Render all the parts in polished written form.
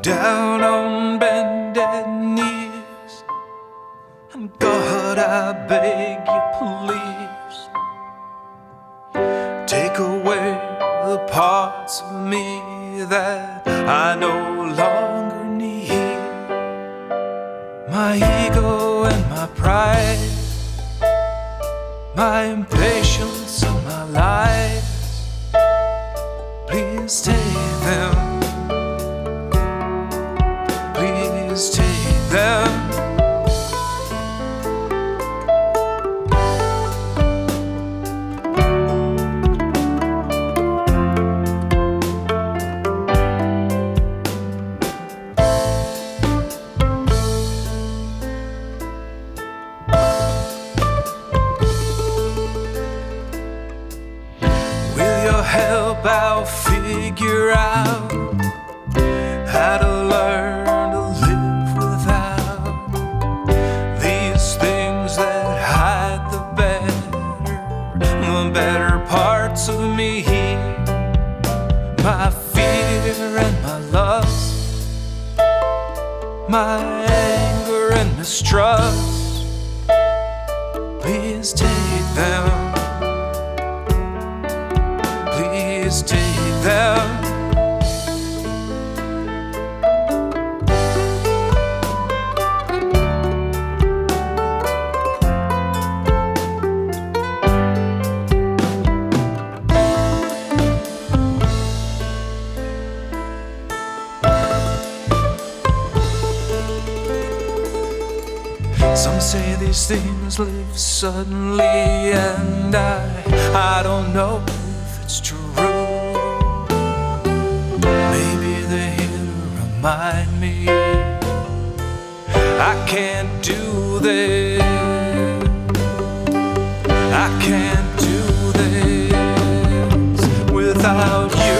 down on bended knees, and God, I beg you, please take away the parts of me that I no longer need. My ego and my pride, my impatience and my lies, please take them, please take them. Help, I'll figure out how to learn to live without these things that hide the better parts of me. My fear and my lust, my anger and mistrust, please take them, please take them. Some say these things live suddenly, and I don't know if it's true. Maybe they're here to remind me I can't do this, I can't do this without you.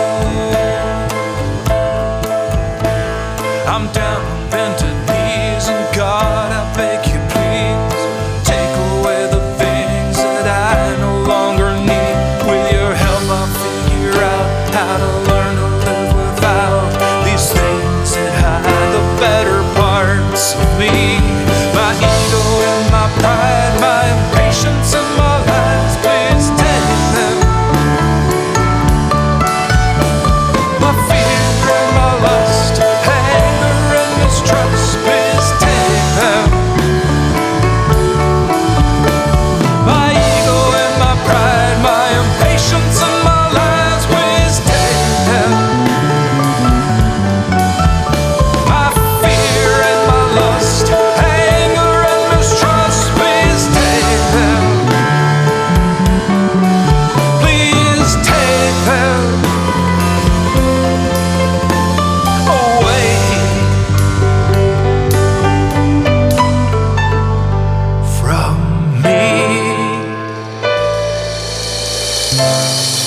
I'm down on bended knees, and God, I beg you, please take away the things that I no longer need. With your help, I'll figure out how to learn to live without these things that hide the better parts of me. My ego and my pride, my impatience and my lies, please take them. My fear and my lust, anger and mistrust, please take them. My ego and my pride, my impatience and my lies, please take them. My fear and my lust, anger and mistrust, please take them. Please take them away from me.